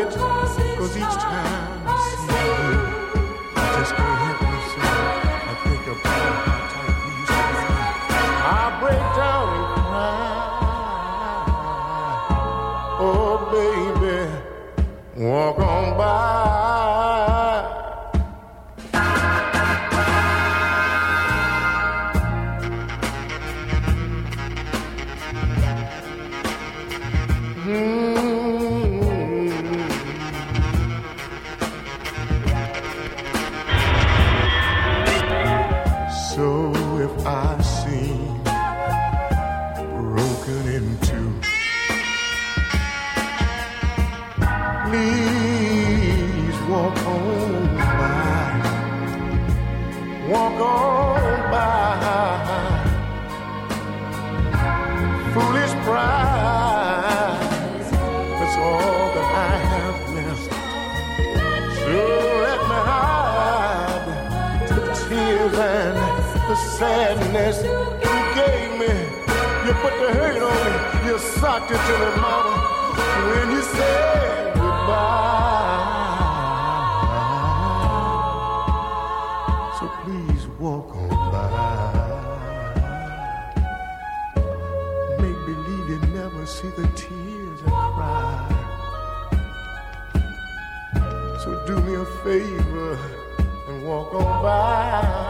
it, 'cause each time I see you, I just can't help myself. I think about how tight we used to be. I break down and cry. Oh, baby, walk on by. So if I seem broken in two, please walk on by. Walk on by. Foolish pride, that's all that I have left. So let me hide the tears and the sadness you gave me. You put the hurt on me, you socked it to me, mama, when you said goodbye. So please walk on by. Make believe you never see the tears I cry. So do me a favor and walk on by.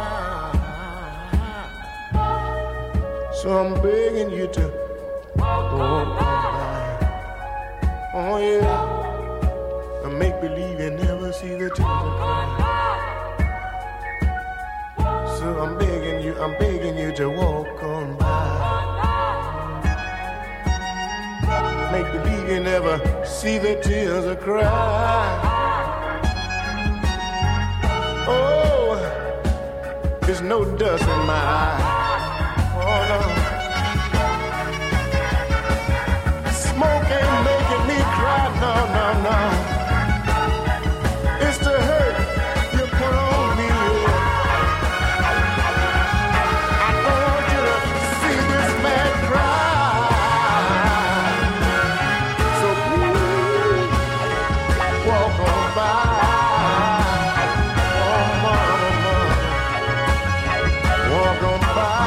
So I'm begging you to walk on by. Oh yeah, and make believe you never see the tears I cry. So I'm begging you to walk on by. Make believe you never see the tears I cry. Oh, there's no dust in my eye. Oh no, smoke ain't making me cry. No, no, no. It's the hurt you put on me. I don't want you to see this man cry. So please walk on by. Oh, mama, walk on by.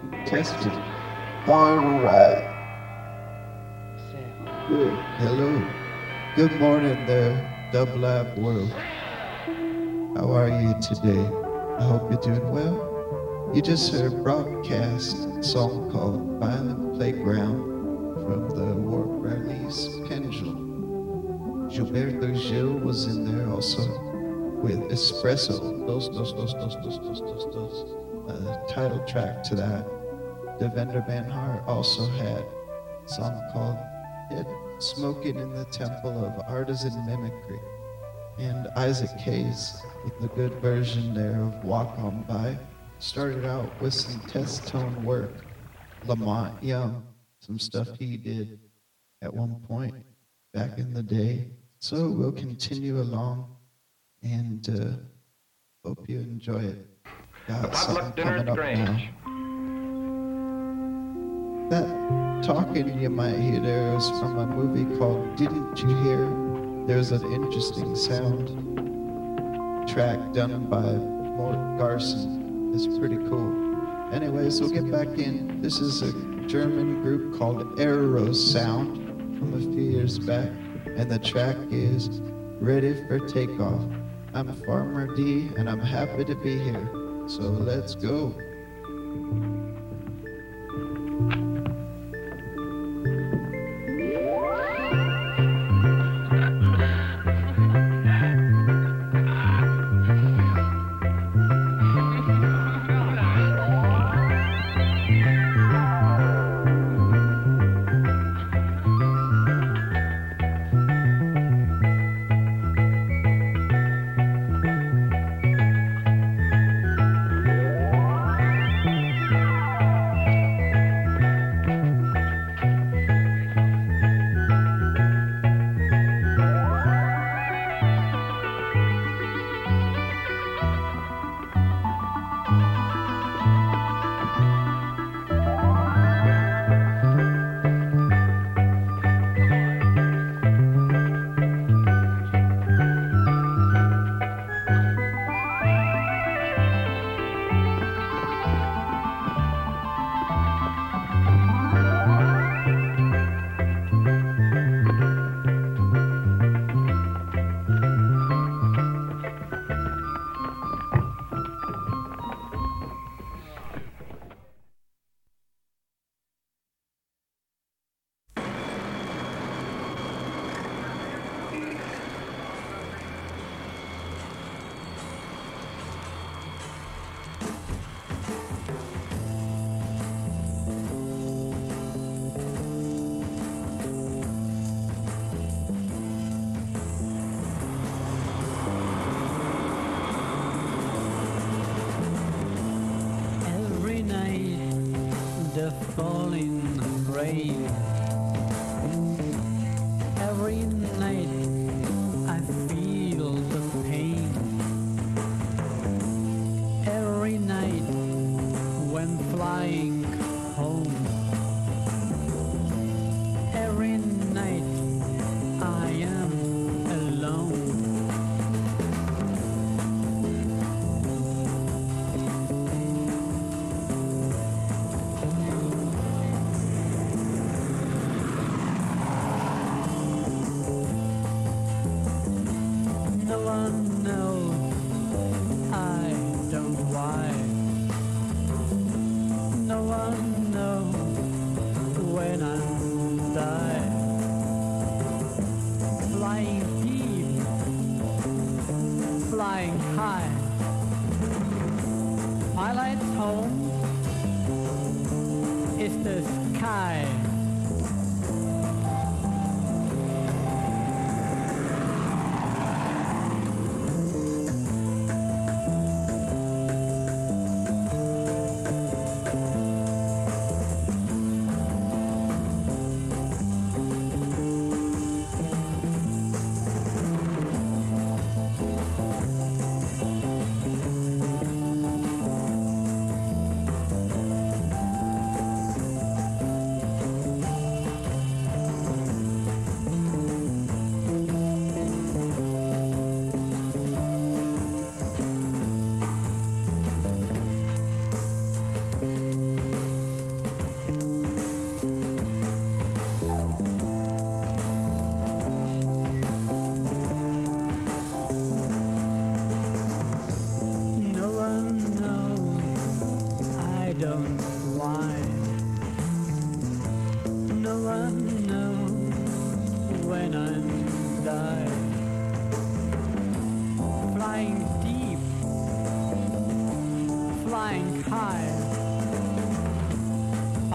Testing. All right. Good. Hello. Good morning there, Dub Lab world. How are you today? I hope you're doing well. You just heard broadcast a song called Violent Playground from the War Rallies Pendulum. Gilberto Gil was in there also with Espresso, title track to that. Devendra Banhart also had a song called Smoking in the Temple of Artisan Mimicry. And Isaac Hayes with the good version there of Walk On By. Started out with some test tone work. Lamont Young, some stuff he did at one point back in the day. So we'll continue along and hope you enjoy it. Got something coming up now. That talking you might hear there is from a movie called Didn't You Hear? There's an interesting sound track done by Mort Garson. It's pretty cool. Anyways, we'll get back in. This is a German group called Aero Sound from a few years back, and the track is Ready for Takeoff. I'm Farmer D, and I'm happy to be here. So let's go.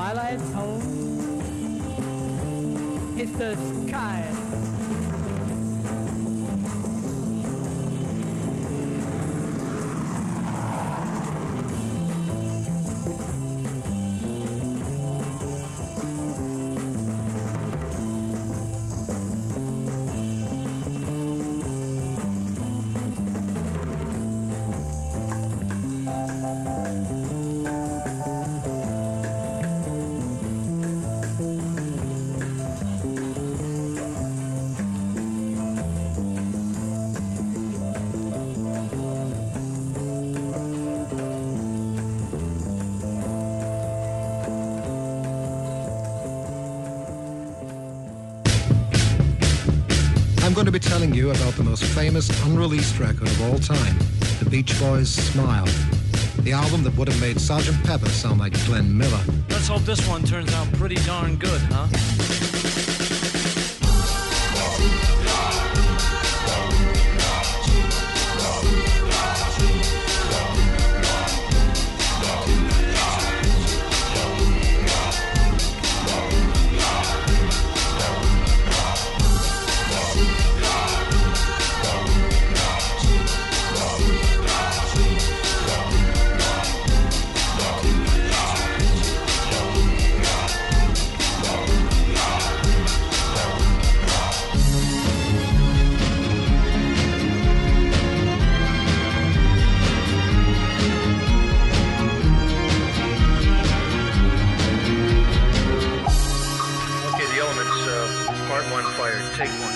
twilight home. It's the sky. I'm going to be telling you about the most famous unreleased record of all time, the Beach Boys' Smile. The album that would have made Sgt. Pepper sound like Glenn Miller. Let's hope this one turns out pretty darn good, huh? Take one.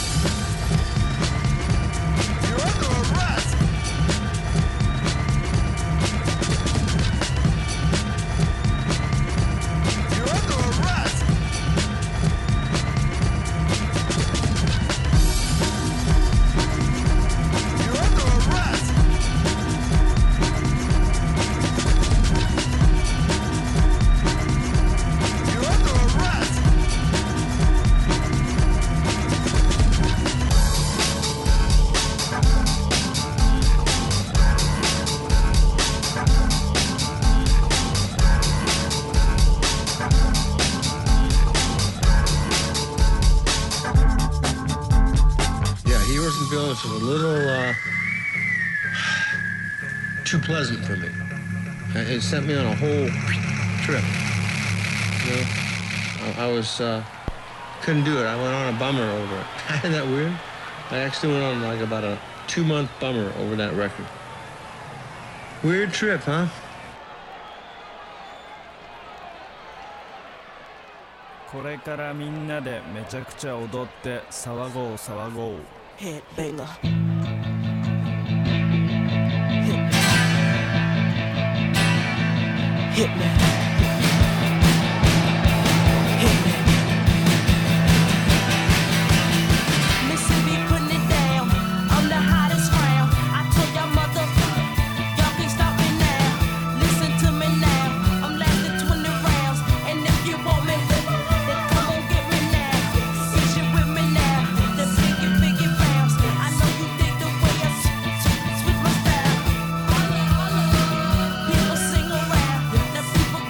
You're under arrest. You're under arrest. You're under arrest. You're under arrest. It was a little too pleasant for me. It sent me on a whole trip. You know, I was couldn't do it. I went on a bummer over it. Isn't that weird? I actually went on like about a 2-month bummer over that record. Weird trip, huh? 「これからみんなでめちゃくちゃ踊って騒ごう騒ごう」 Headbanger. Hit me. Hit me. Mississippi putting it down. I'm the hottest round. I told y'all mother, y'all can't stop me now. Listen to me now. I'm lasting 20 rounds. And if you want me, then come on get me now. Is you with me now? The biggie bounce. I know you dig the way I switch my style. People sing around. Now people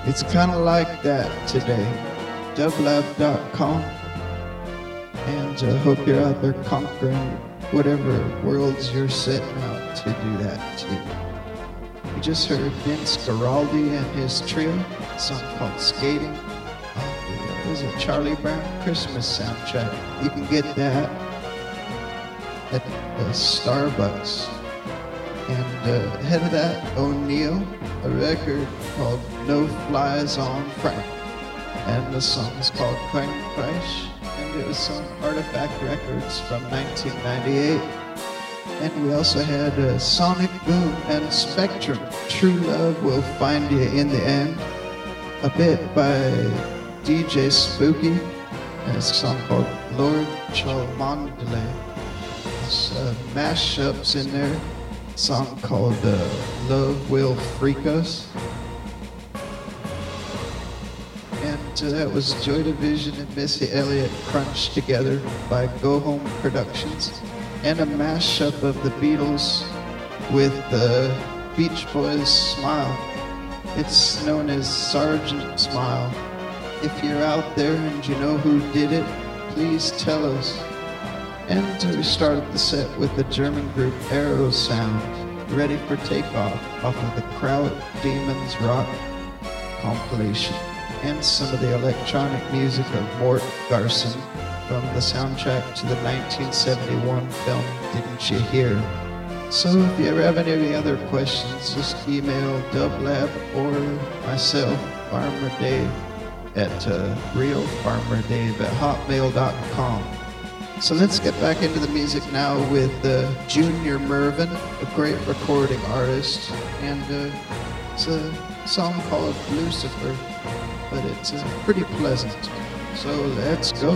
It's kind of like that today. Dublab.com. And I hope you're out there conquering whatever worlds you're setting out to do that too. We just heard Vince Guaraldi and his trio, a song called Skating. It was a Charlie Brown Christmas soundtrack. You can get that at Starbucks. And ahead of that, O'Neill, a record called No Flies on Frank. And the song is called Krankenreich. And it was on Artifact Records from 1998. And we also had Sonic Boom and Spectrum. True Love Will Find You in the End. A bit by DJ Spooky. And it's a song called Lord Cholmondeley. There's mashups in there. A song called Love Will Freak Us. And that was Joy Division and Missy Elliott crunched together by Go Home Productions. And a mashup of the Beatles with the Beach Boys' Smile. It's known as Sergeant Smile. If you're out there and you know who did it, please tell us. And we started the set with the German group Aero Sound, Ready for Takeoff, off of the Kraut Demons Rock compilation. And some of the electronic music of Mort Garson from the soundtrack to the 1971 film Didn't You Hear? So if you ever have any other questions, just email Dublab or myself, Farmer Dave, at realfarmerdave@hotmail.com. So let's get back into the music now with Junior Mervin, a great recording artist, and it's a song called Lucifer, but it's pretty pleasant. So let's go.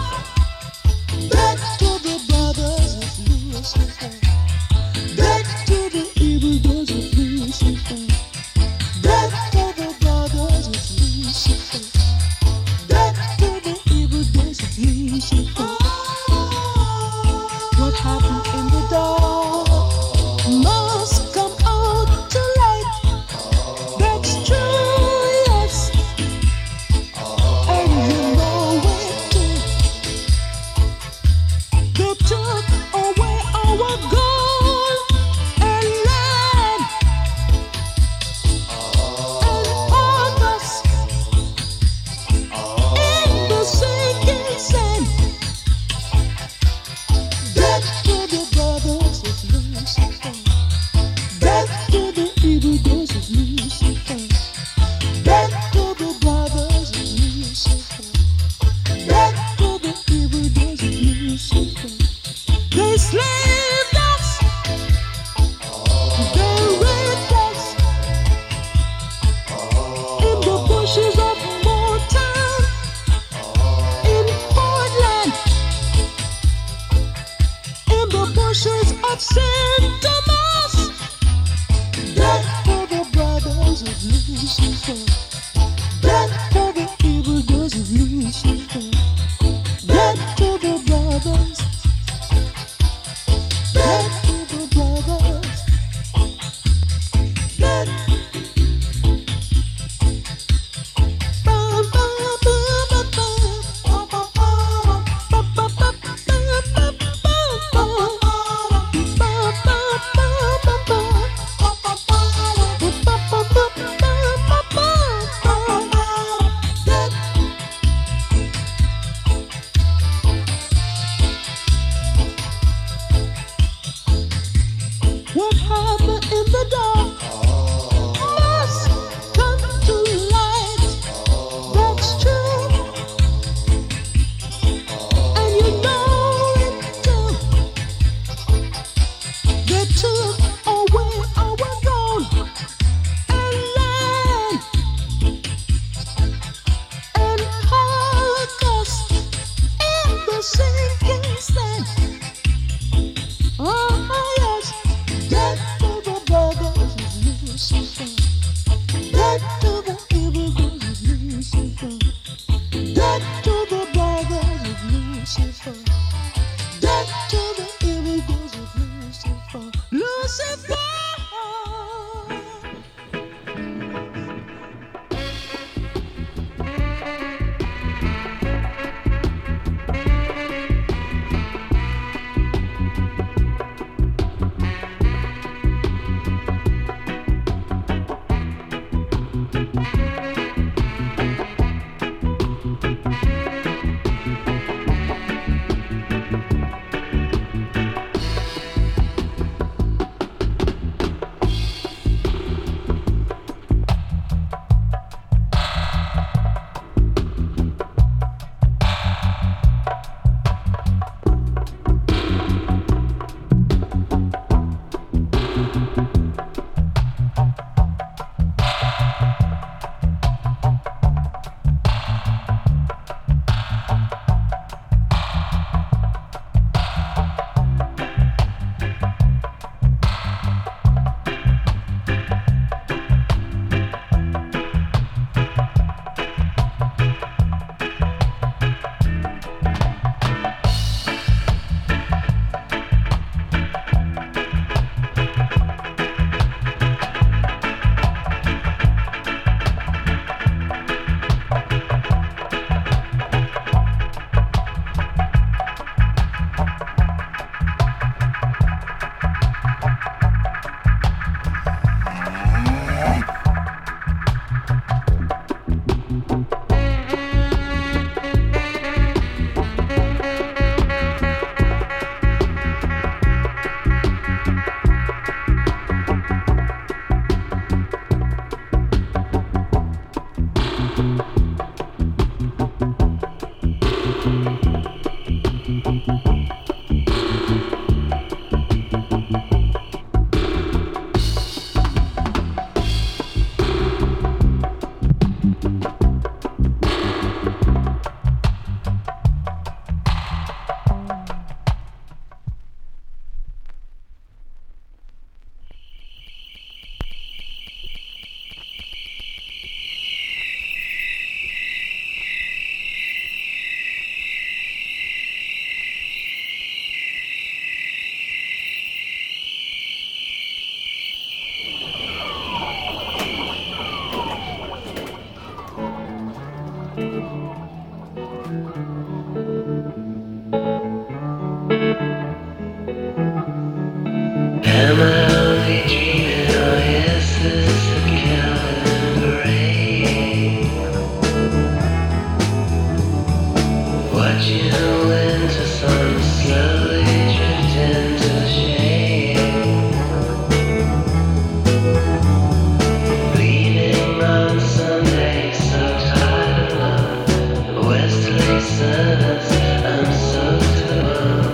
Back to the brothers of Lucifer. Back to Am I only dreaming, or is this a calendar rain? Watching the winter sun slowly drift into shade, leaning on Sunday, so tired of westerly suns. I'm so alone.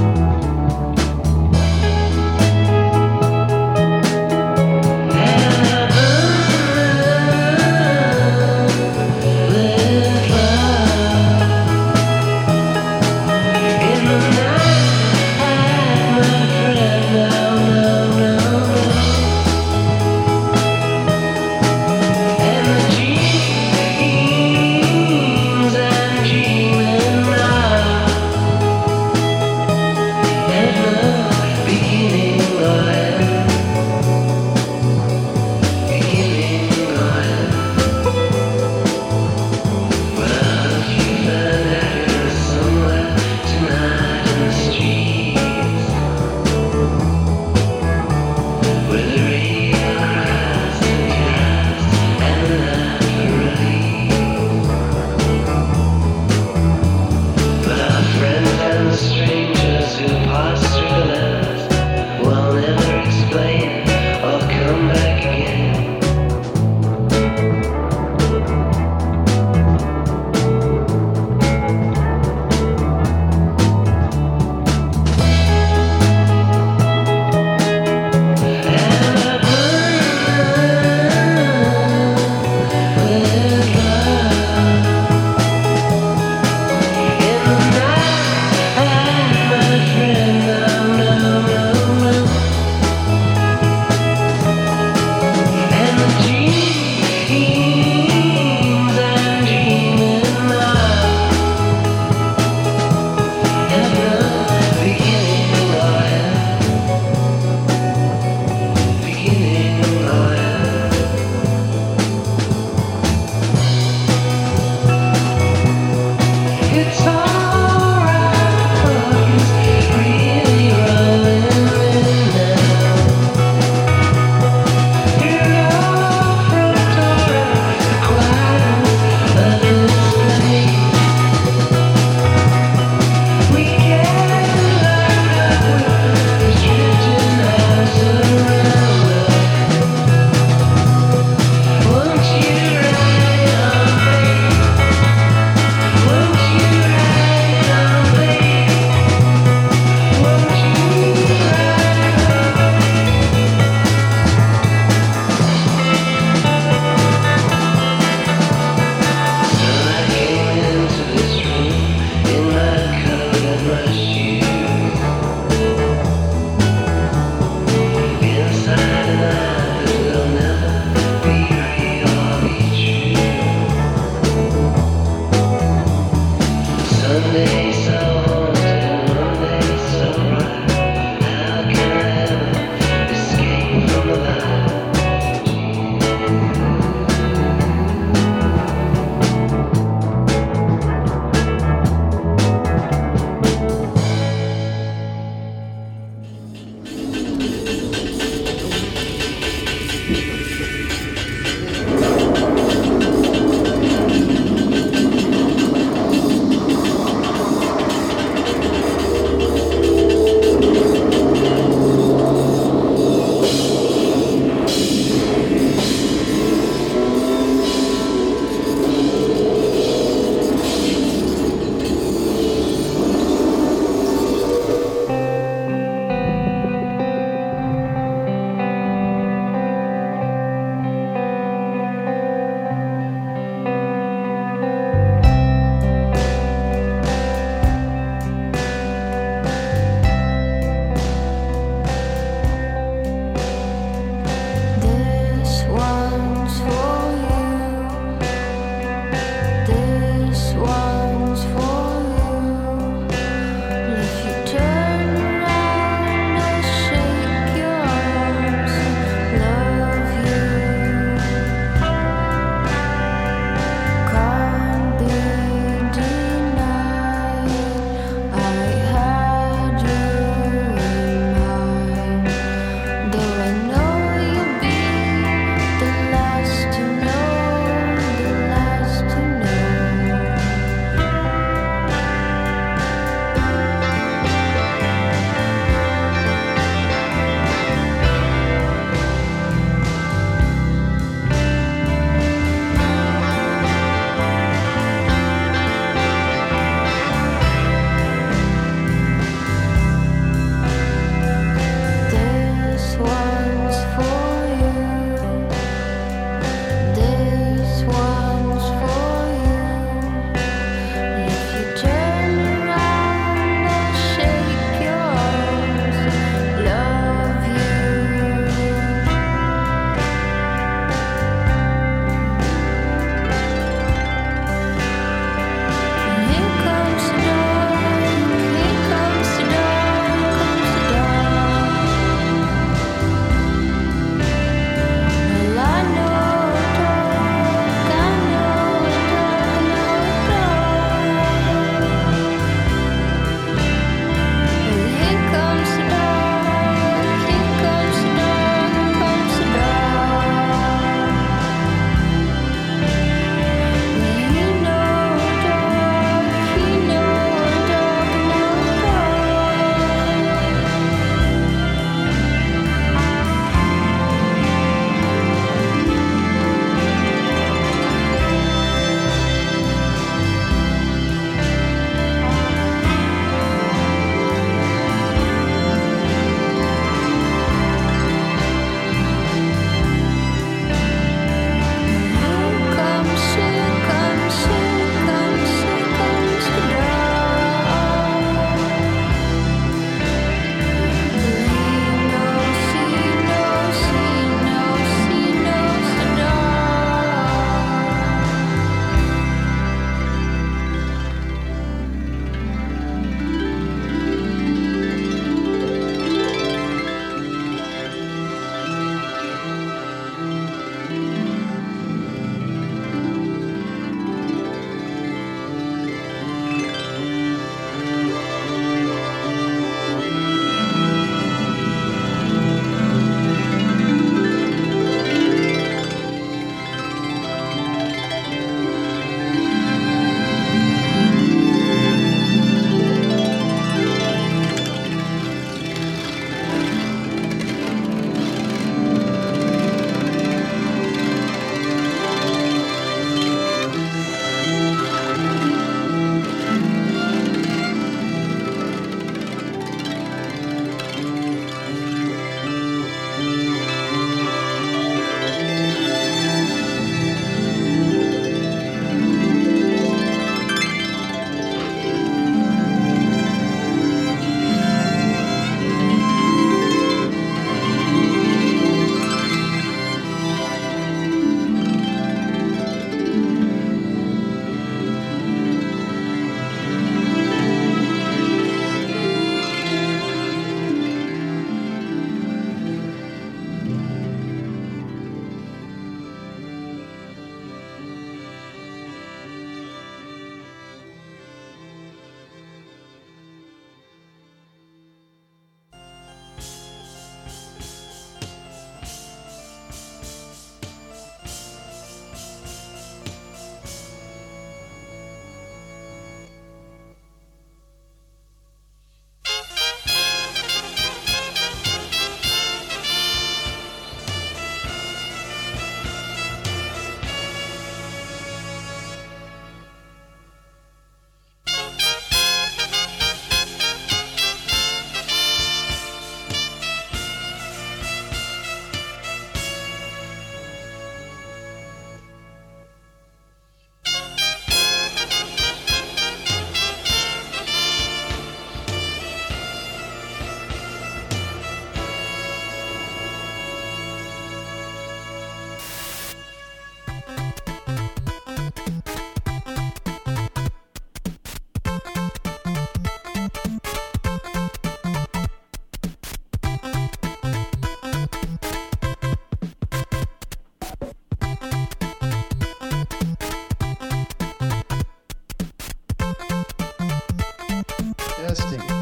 Yeah.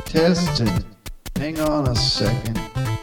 Testing. Hang on a second.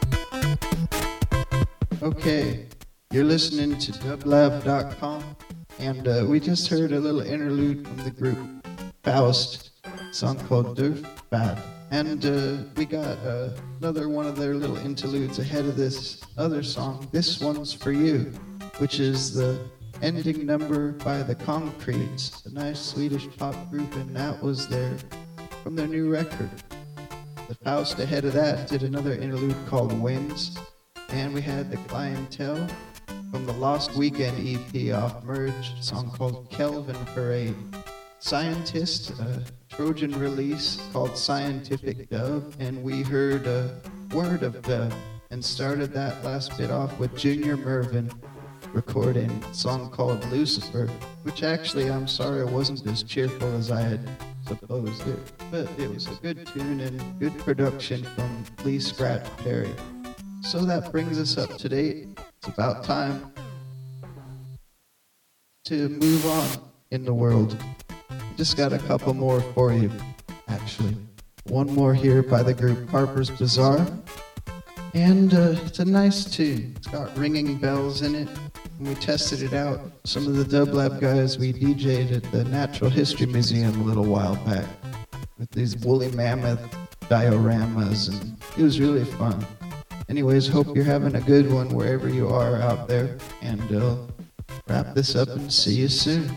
Okay, you're listening to dublab.com, and we just heard a little interlude from the group Faust, a song called Durf Bad. And we got another one of their little interludes ahead of this other song, This One's For You, which is the ending number by the Concretes, a nice Swedish pop group, and that was from their new record. The Faust ahead of that did another interlude called Winds, and we had the Clientele from the Lost Weekend EP off Merge, a song called Kelvin Parade. Scientist, a Trojan release called Scientific Dove, and we heard Word of Dove, and started that last bit off with Junior Mervin recording a song called Lucifer, which actually, I'm sorry, it wasn't as cheerful as I had supposed it, but it was a good tune and good production from Lee Scratch Perry. So that brings us up to date. It's about time to move on in the world. Just got a couple more for you, actually. One more here by the group Harper's Bazaar. And it's a nice tune. It's got ringing bells in it. And we tested it out. Some of the Dublab guys, we DJ'd at the Natural History Museum a little while back with these woolly mammoth dioramas, and it was really fun. Anyways, hope you're having a good one wherever you are out there. And wrap this up and see you soon.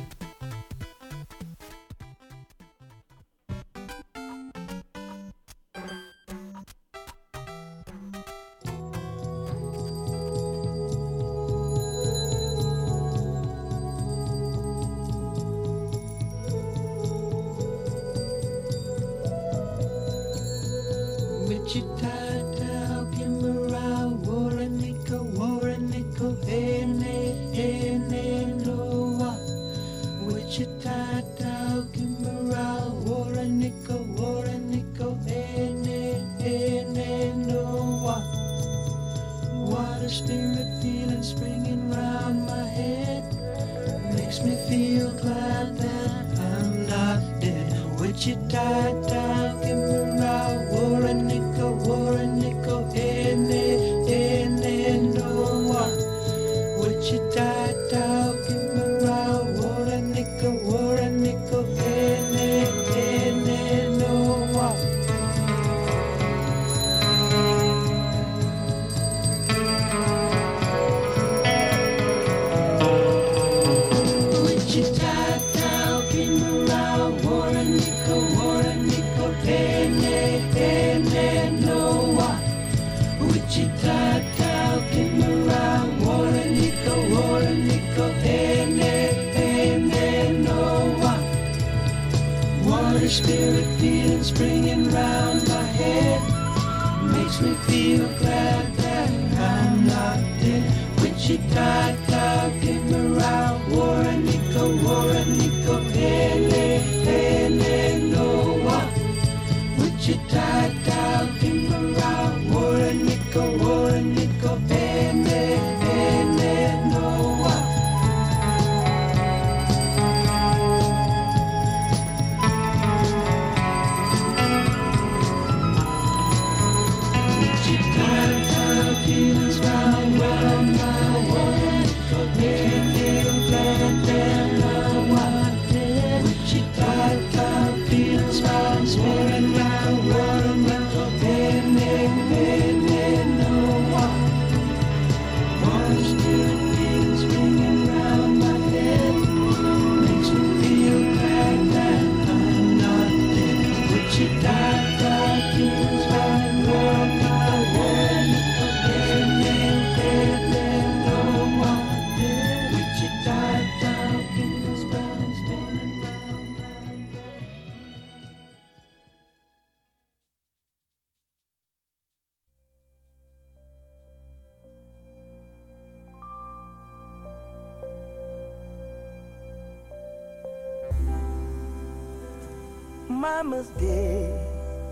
Mama's dead.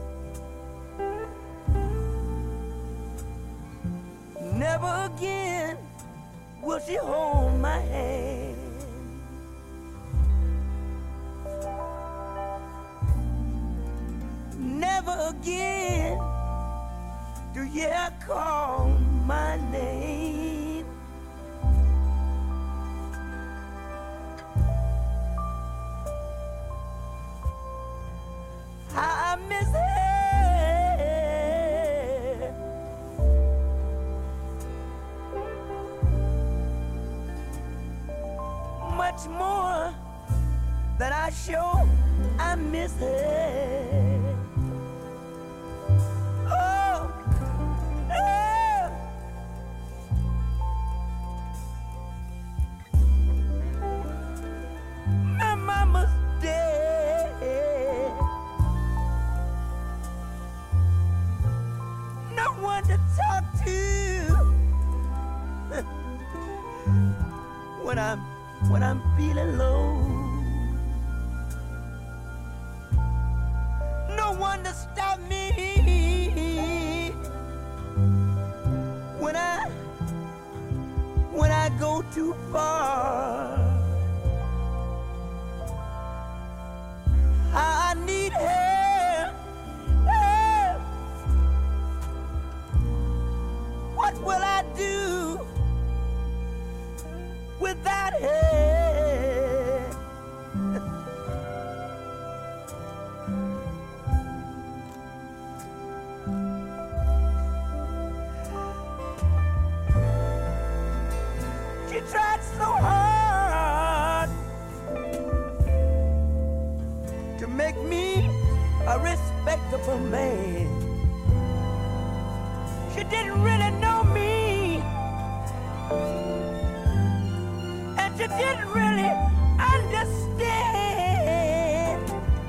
Never again will she hold my hand. Never never again do you call my name. I miss her much more than I sure I miss her. Oh, oh. My mama's dead. No one to talk to when I'm feeling low. No one to stop me when I go too far. I need help. Help. What will I do without help? She tried so hard to make me a respectable man. She didn't really know me, and she didn't really understand.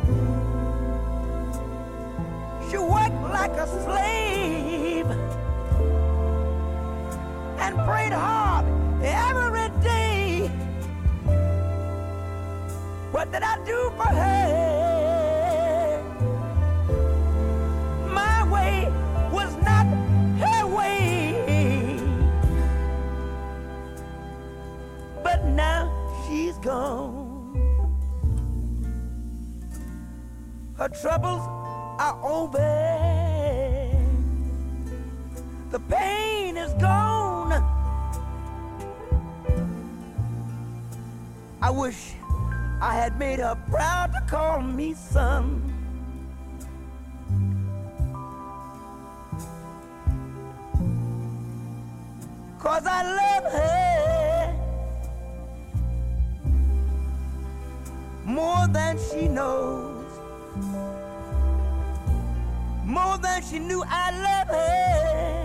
She worked like a slave and prayed hard every day. What did I do for her? My way was not her way. But now she's gone. Her troubles are over. The pain is gone. I wish I had made her proud to call me son. Cause I love her more than she knows, more than she knew I love her.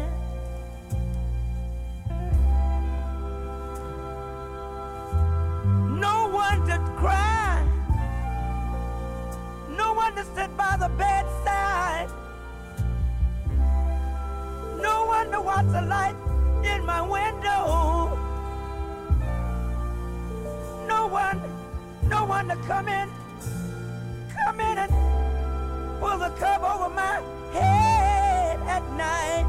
No one to cry, no one to sit by the bedside, no one to watch the light in my window, no one to come in and pull the cover over my head at night,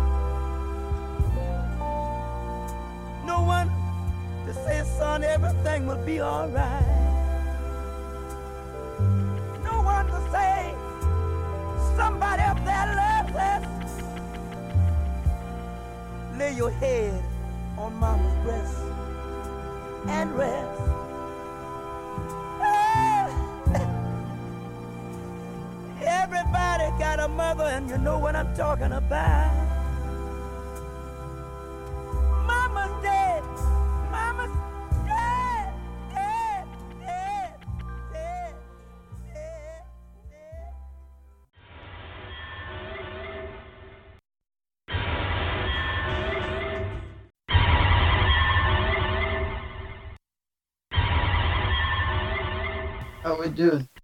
no one to say, son, everything will be all right. No one to say, somebody up there loves us. Lay your head on mama's breast and rest. Everybody got a mother, and you know what I'm talking about. Mama's dead. Mama's dead, dead, dead, dead, dead, dead. How we doing?